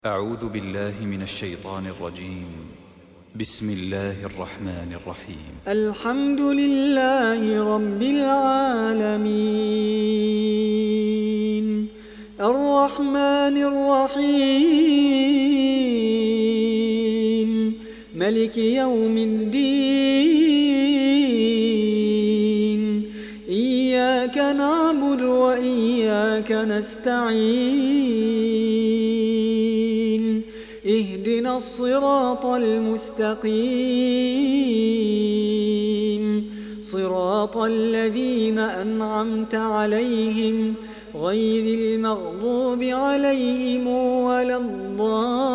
أعوذ بالله من الشيطان الرجيم. بسم الله الرحمن الرحيم. الحمد لله رب العالمين الرحمن الرحيم ملك يوم الدين إياك نعبد وإياك نستعين اهدنا الصراط المستقيم صراط الذين أنعمت عليهم غير المغضوب عليهم ولا الضالين.